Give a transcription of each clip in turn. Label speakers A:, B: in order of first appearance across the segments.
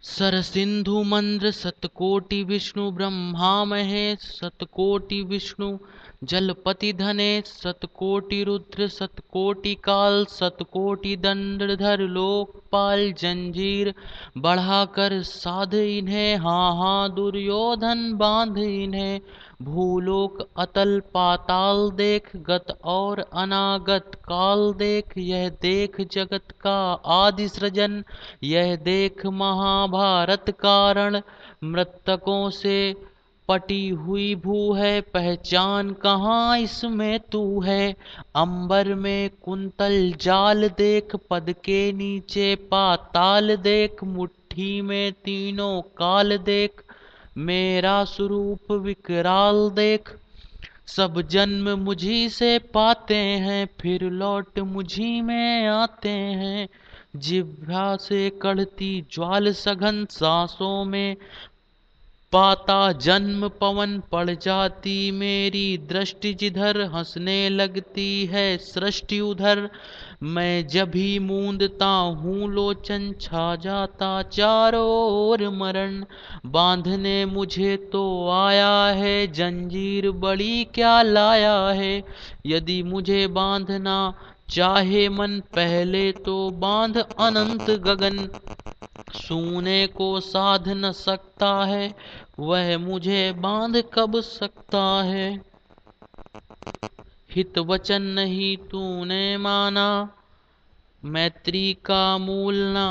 A: सरसिंधु मंद्र सतकोटि विष्णु ब्रह्मा महेश सतकोटि विष्णु जलपति धनेश सतकोटि रुद्र सतकोटि काल सतकोटि दंडधर लोकपाल। जंजीर बढ़ाकर साध इन्हें, हाँ हाँ दुर्योधन बांध इन्हें। भूलोक अतल पाताल देख, गत और अनागत काल देख। यह देख जगत का आदि सृजन, यह देख महाभारत कारण। मृतकों से पटी हुई भू है, पहचान कहाँ इसमें तू है। अंबर में कुंतल जाल देख, पद के नीचे पाताल देख। मुट्ठी में तीनों काल देख, मेरा स्वरूप विकराल देख। सब जन्म मुझी से पाते हैं, फिर लौट मुझी में आते हैं। जिह्वा से कढ़ती ज्वाल सघन, सांसों में पाता जन्म पवन। पड़ जाती मेरी दृष्टि जिधर, हंसने लगती है सृष्टि उधर। मैं जब भी मूंदता हूँ लोचन, छा जाता चारों ओर मरण। बांधने मुझे तो आया है, जंजीर बड़ी क्या लाया है। यदि मुझे बांधना चाहे मन, पहले तो बांध अनंत गगन। छूने को साध न सकता है, वह मुझे बांध कब सकता है। हित वचन नहीं तूने माना, मैत्री का मूल ना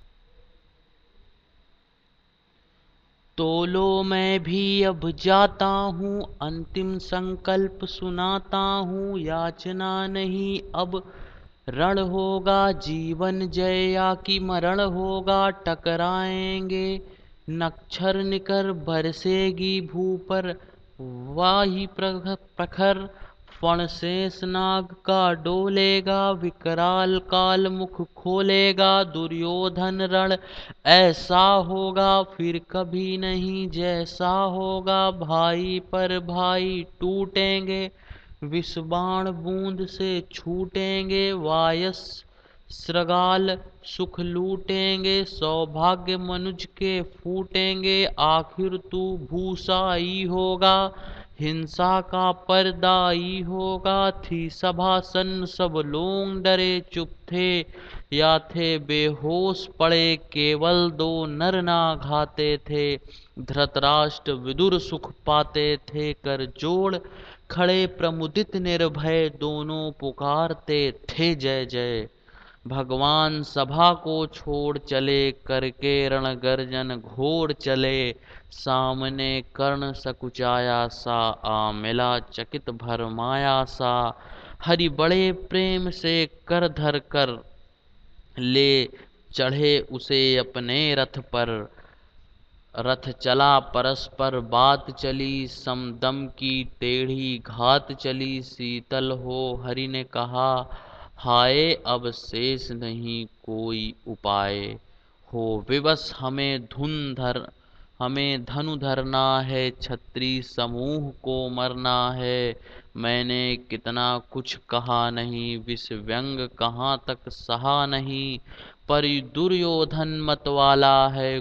A: तोलो। मैं भी अब जाता हूँ, अंतिम संकल्प सुनाता हूँ। याचना नहीं अब रण होगा, जीवन जय या कि मरण होगा। टकराएंगे नक्षर निकर, बरसेगी भू पर वाही प्रखर। फण शेष नाग का डोलेगा, विकराल काल मुख खोलेगा। दुर्योधन रण ऐसा होगा, फिर कभी नहीं जैसा होगा। भाई पर भाई टूटेंगे, विष बाण बूंद से छूटेंगे। वायस श्रगाल सुख लूटेंगे, सौभाग्य मनुज के फूटेंगे। आखिर तू भूसा ही होगा, हिंसा का पर्दाई होगा। थी सभा सन्न, सब लोग डरे चुप थे, या थे बेहोश पड़े। केवल दो नर ना घाते थे, धृतराष्ट्र विदुर सुख पाते थे। कर जोड़ खड़े प्रमुदित निर्भय, दोनों पुकारते थे जय जय। भगवान सभा को छोड़ चले, करके रण गर्जन घोर चले। सामने कर्ण सकुचाया सा, आ मिला चकित भरमाया सा। हरि बड़े प्रेम से कर धर कर, ले चढ़े उसे अपने रथ पर। रथ चला परस्पर बात चली, समदम की टेढ़ी घात चली। शीतल हो हरि ने कहा, हाय अब शेष नहीं कोई उपाय। हो विवश हमें धनु धरना है, क्षत्रि समूह को मरना है। मैंने कितना कुछ कहा नहीं, विष व्यंग कहाँ तक सहा नहीं। पर दुर्योधन मतवाला है,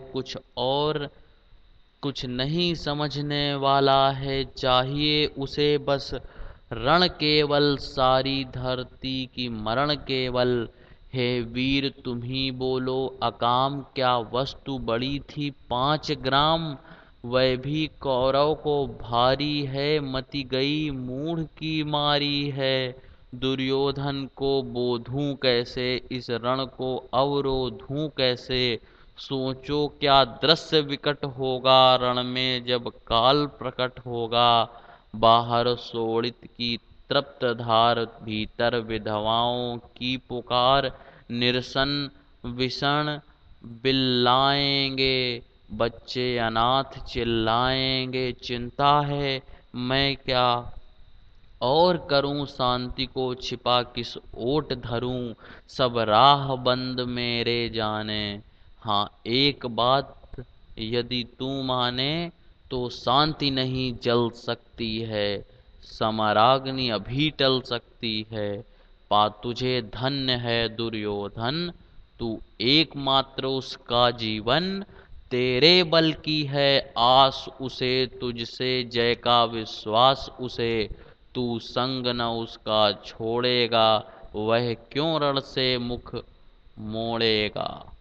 A: कुछ नहीं समझने वाला है। चाहिए उसे बस रण केवल, सारी धरती की मरण केवल। हे वीर तुम ही बोलो, अकाम क्या वस्तु बड़ी थी 5 ग्राम। वह भी कौरव को भारी है, मति गई मूढ़ की मारी है। दुर्योधन को बोधूं कैसे, इस रण को अवरोधूं कैसे। सोचो क्या दृश्य विकट होगा, रण में जब काल प्रकट होगा। बाहर शोणित की तृप्त धार, भीतर विधवाओं की पुकार। निरसन विषण बिल्लाएंगे, बच्चे अनाथ चिल्लाएंगे। चिंता है मैं क्या और करूं, शांति को छिपा किस ओट धरूं। सब राह बंद मेरे जाने, हाँ एक बात यदि तू माने। तो शांति नहीं जल सकती है, समराग्नि अभी टल सकती है। पा तुझे धन्य है दुर्योधन, तू एकमात्र उसका जीवन। तेरे बल की है आस उसे, तुझसे जय का विश्वास उसे। तू संग न उसका छोड़ेगा, वह क्यों रण से मुख मोड़ेगा।